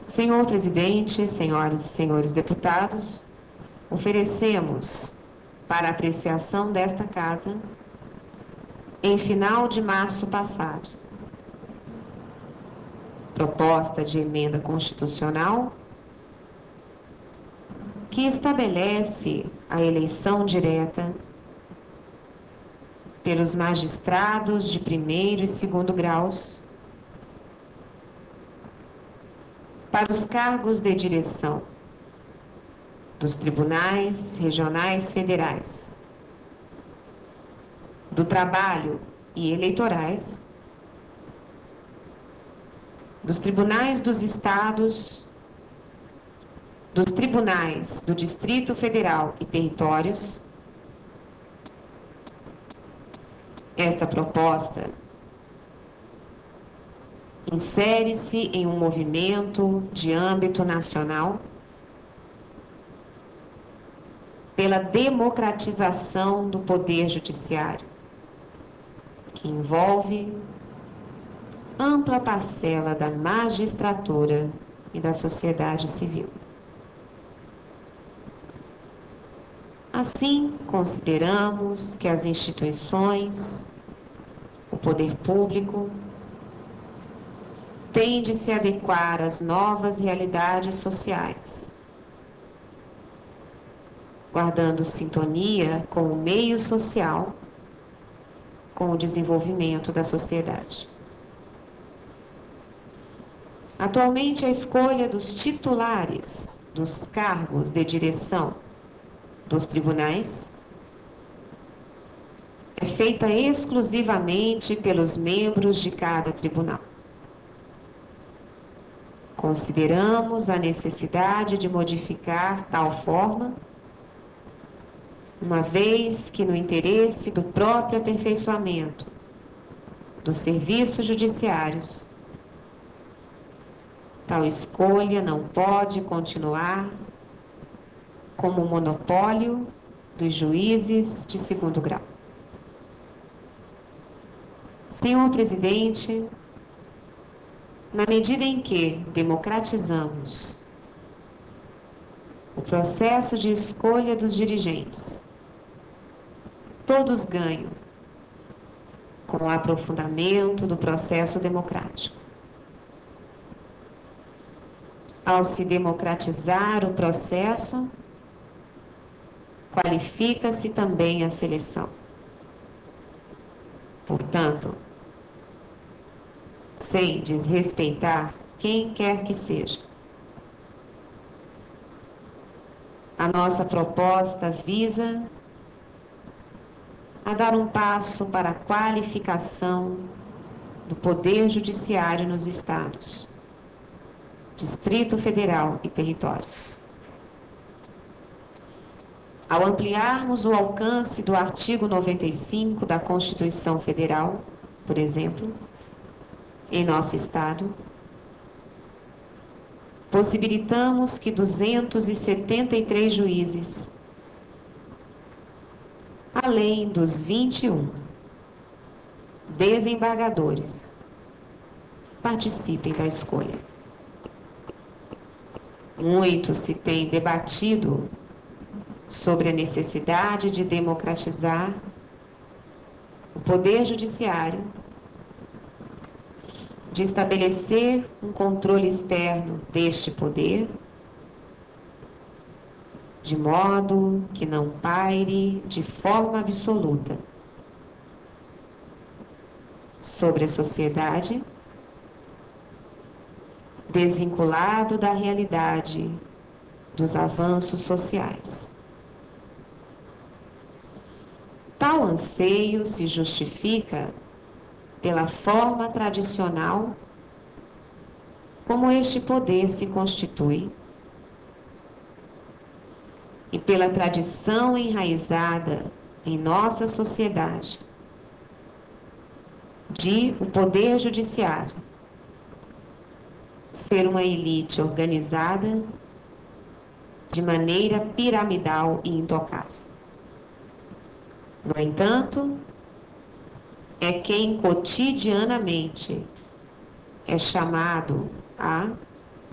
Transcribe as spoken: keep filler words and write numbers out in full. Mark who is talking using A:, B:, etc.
A: Senhor presidente, senhoras e senhores deputados, oferecemos para apreciação desta Casa, em final de março passado, proposta de emenda constitucional que estabelece a eleição direta pelos magistrados de primeiro e segundo graus para os cargos de direção dos tribunais regionais federais, do trabalho e eleitorais, dos tribunais dos estados, dos tribunais do Distrito Federal e territórios. Esta proposta insere-se em um movimento de âmbito nacional pela democratização do poder judiciário, que envolve ampla parcela da magistratura e da sociedade civil. Assim, consideramos que as instituições, o poder público, têm de se adequar às novas realidades sociais, guardando sintonia com o meio social, com o desenvolvimento da sociedade. Atualmente, a escolha dos titulares dos cargos de direção dos tribunais é feita exclusivamente pelos membros de cada tribunal. Consideramos a necessidade de modificar tal forma, uma vez que, no interesse do próprio aperfeiçoamento dos serviços judiciários, tal escolha não pode continuar como monopólio dos juízes de segundo grau. Senhor presidente, na medida em que democratizamos o processo de escolha dos dirigentes, todos ganham com o aprofundamento do processo democrático. Ao se democratizar o processo, qualifica-se também a seleção. Portanto, sem desrespeitar quem quer que seja, a nossa proposta visa a dar um passo para a qualificação do Poder Judiciário nos estados, Distrito Federal e territórios. Ao ampliarmos o alcance do artigo noventa e cinco da Constituição Federal, por exemplo, em nosso estado, possibilitamos que duzentos e setenta e três juízes, além dos vinte e um desembargadores, participem da escolha. Muito se tem debatido sobre a necessidade de democratizar o Poder Judiciário, de estabelecer um controle externo deste poder, de modo que não paire de forma absoluta sobre a sociedade, desvinculado da realidade dos avanços sociais. Tal anseio se justifica pela forma tradicional como este poder se constitui e pela tradição enraizada em nossa sociedade de o Poder Judiciário ser uma elite organizada de maneira piramidal e intocável. No entanto, é quem cotidianamente é chamado a